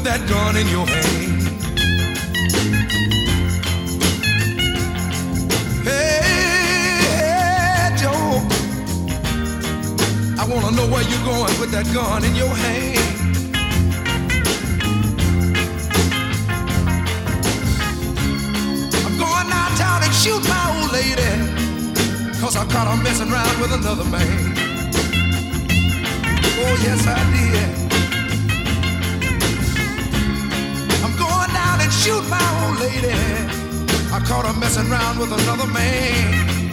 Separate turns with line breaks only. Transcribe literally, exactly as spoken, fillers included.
that gun in your hand. Hey, Joe, I wanna know where you're going with that gun in your hand. I'm going downtown and shoot my old lady, 'cause I caught her messing around with another man. Oh, yes, I did. I'm going down and shoot my old lady. I caught her messing around with another man.